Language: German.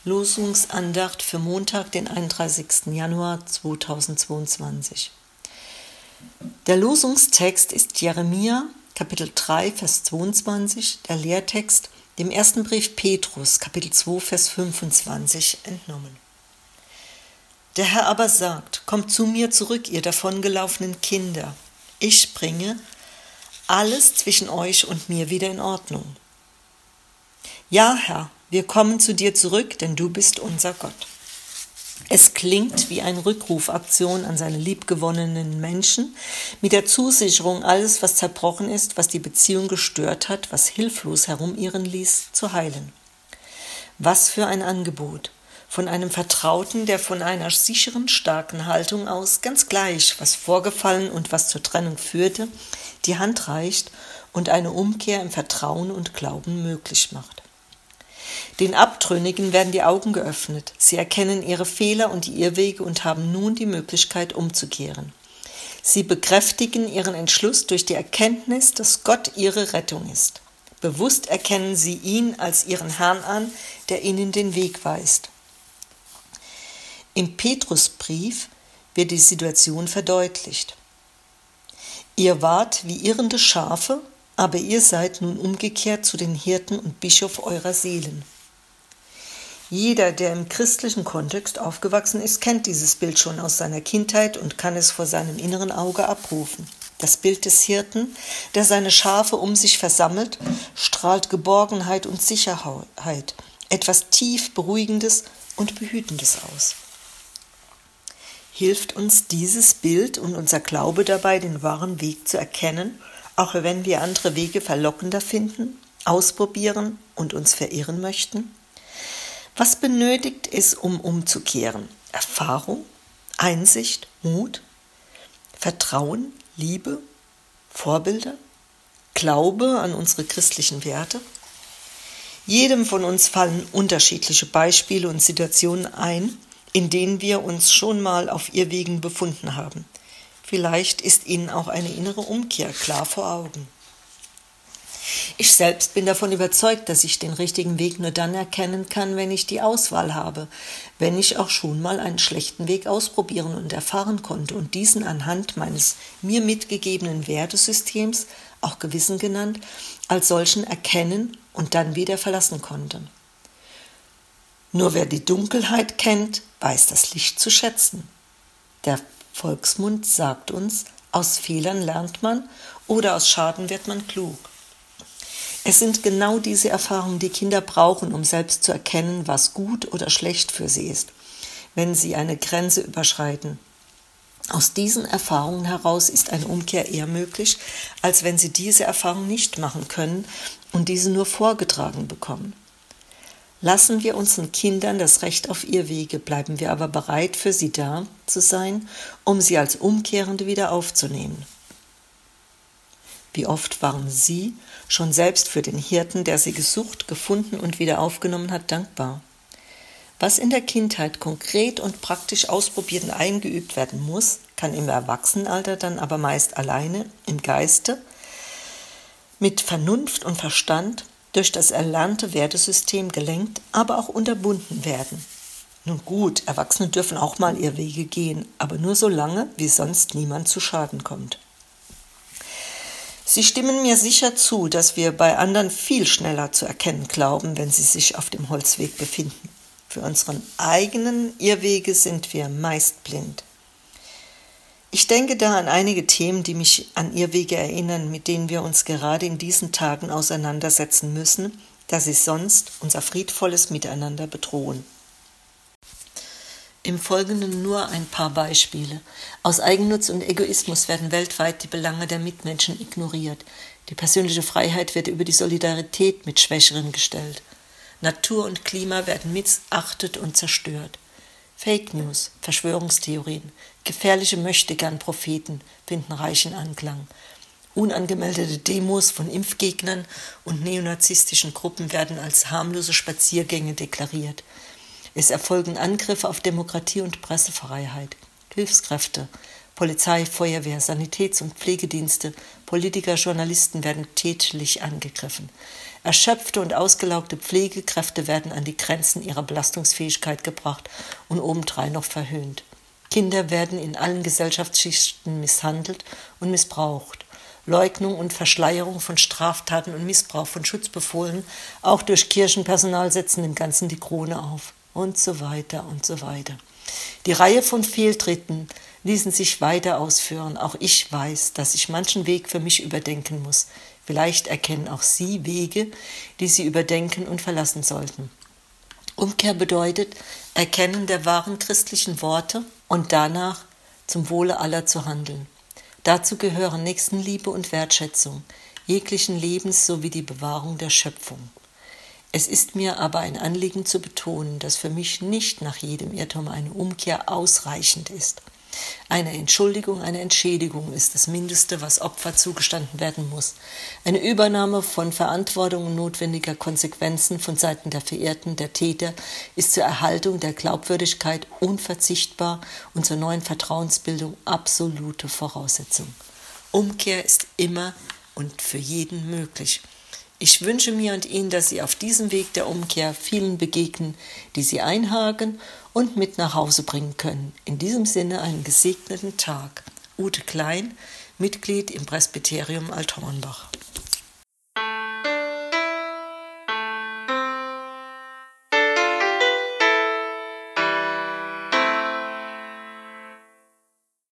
Losungsandacht für Montag, den 31. Januar 2022. Der Losungstext ist Jeremia, Kapitel 3, Vers 22, der Lehrtext dem ersten Brief Petrus, Kapitel 2, Vers 25, entnommen. Der Herr aber sagt: Kommt zu mir zurück, ihr davongelaufenen Kinder. Ich bringe alles zwischen euch und mir wieder in Ordnung. Ja, Herr, wir kommen zu dir zurück, denn du bist unser Gott. Es klingt wie eine Rückrufaktion an seine liebgewonnenen Menschen, mit der Zusicherung, alles, was zerbrochen ist, was die Beziehung gestört hat, was hilflos herumirren ließ, zu heilen. Was für ein Angebot! Von einem Vertrauten, der von einer sicheren, starken Haltung aus, ganz gleich, was vorgefallen und was zur Trennung führte, die Hand reicht und eine Umkehr im Vertrauen und Glauben möglich macht. Den Abtrünnigen werden die Augen geöffnet. Sie erkennen ihre Fehler und die Irrwege und haben nun die Möglichkeit, umzukehren. Sie bekräftigen ihren Entschluss durch die Erkenntnis, dass Gott ihre Rettung ist. Bewusst erkennen sie ihn als ihren Herrn an, der ihnen den Weg weist. Im Petrusbrief wird die Situation verdeutlicht. Ihr wart wie irrende Schafe, aber ihr seid nun umgekehrt zu den Hirten und Bischof eurer Seelen. Jeder, der im christlichen Kontext aufgewachsen ist, kennt dieses Bild schon aus seiner Kindheit und kann es vor seinem inneren Auge abrufen. Das Bild des Hirten, der seine Schafe um sich versammelt, strahlt Geborgenheit und Sicherheit, etwas tief Beruhigendes und Behütendes aus. Hilft uns dieses Bild und unser Glaube dabei, den wahren Weg zu erkennen, auch wenn wir andere Wege verlockender finden, ausprobieren und uns verirren möchten? Was benötigt es, um umzukehren? Erfahrung, Einsicht, Mut, Vertrauen, Liebe, Vorbilder, Glaube an unsere christlichen Werte? Jedem von uns fallen unterschiedliche Beispiele und Situationen ein, in denen wir uns schon mal auf Irrwegen befunden haben. Vielleicht ist Ihnen auch eine innere Umkehr klar vor Augen. Ich selbst bin davon überzeugt, dass ich den richtigen Weg nur dann erkennen kann, wenn ich die Auswahl habe, wenn ich auch schon mal einen schlechten Weg ausprobieren und erfahren konnte und diesen anhand meines mir mitgegebenen Wertesystems, auch Gewissen genannt, als solchen erkennen und dann wieder verlassen konnte. Nur wer die Dunkelheit kennt, weiß das Licht zu schätzen. Der Volksmund sagt uns, aus Fehlern lernt man oder aus Schaden wird man klug. Es sind genau diese Erfahrungen, die Kinder brauchen, um selbst zu erkennen, was gut oder schlecht für sie ist, wenn sie eine Grenze überschreiten. Aus diesen Erfahrungen heraus ist eine Umkehr eher möglich, als wenn sie diese Erfahrung nicht machen können und diese nur vorgetragen bekommen. Lassen wir unseren Kindern das Recht auf Irrwege, bleiben wir aber bereit, für sie da zu sein, um sie als Umkehrende wieder aufzunehmen. Wie oft waren Sie schon selbst für den Hirten, der Sie gesucht, gefunden und wieder aufgenommen hat, dankbar? Was in der Kindheit konkret und praktisch ausprobiert und eingeübt werden muss, kann im Erwachsenenalter dann aber meist alleine, im Geiste, mit Vernunft und Verstand, durch das erlernte Wertesystem gelenkt, aber auch unterbunden werden. Nun gut, Erwachsene dürfen auch mal ihre Wege gehen, aber nur so lange, wie sonst niemand zu Schaden kommt. Sie stimmen mir sicher zu, dass wir bei anderen viel schneller zu erkennen glauben, wenn sie sich auf dem Holzweg befinden. Für unseren eigenen Irrwege sind wir meist blind. Ich denke da an einige Themen, die mich an Irrwege erinnern, mit denen wir uns gerade in diesen Tagen auseinandersetzen müssen, da sie sonst unser friedvolles Miteinander bedrohen. Im Folgenden nur ein paar Beispiele. Aus Eigennutz und Egoismus werden weltweit die Belange der Mitmenschen ignoriert. Die persönliche Freiheit wird über die Solidarität mit Schwächeren gestellt. Natur und Klima werden missachtet und zerstört. Fake News, Verschwörungstheorien, gefährliche Möchtegern-Propheten finden reichen Anklang. Unangemeldete Demos von Impfgegnern und neonazistischen Gruppen werden als harmlose Spaziergänge deklariert. Es erfolgen Angriffe auf Demokratie und Pressefreiheit. Hilfskräfte, Polizei, Feuerwehr, Sanitäts- und Pflegedienste, Politiker, Journalisten werden tätlich angegriffen. Erschöpfte und ausgelaugte Pflegekräfte werden an die Grenzen ihrer Belastungsfähigkeit gebracht und obendrein noch verhöhnt. Kinder werden in allen Gesellschaftsschichten misshandelt und missbraucht. Leugnung und Verschleierung von Straftaten und Missbrauch von Schutzbefohlenen, auch durch Kirchenpersonal, setzen dem Ganzen die Krone auf. Und so weiter und so weiter. Die Reihe von Fehltritten ließen sich weiter ausführen. Auch ich weiß, dass ich manchen Weg für mich überdenken muss. Vielleicht erkennen auch Sie Wege, die Sie überdenken und verlassen sollten. Umkehr bedeutet Erkennen der wahren christlichen Worte und danach zum Wohle aller zu handeln. Dazu gehören Nächstenliebe und Wertschätzung jeglichen Lebens sowie die Bewahrung der Schöpfung. Es ist mir aber ein Anliegen zu betonen, dass für mich nicht nach jedem Irrtum eine Umkehr ausreichend ist. Eine Entschuldigung, eine Entschädigung ist das Mindeste, was Opfer zugestanden werden muss. Eine Übernahme von Verantwortung und notwendiger Konsequenzen von Seiten der Verehrten, der Täter, ist zur Erhaltung der Glaubwürdigkeit unverzichtbar und zur neuen Vertrauensbildung absolute Voraussetzung. Umkehr ist immer und für jeden möglich. Ich wünsche mir und Ihnen, dass Sie auf diesem Weg der Umkehr vielen begegnen, die Sie einhaken und mit nach Hause bringen können. In diesem Sinne einen gesegneten Tag. Ute Klein, Mitglied im Presbyterium Althornbach.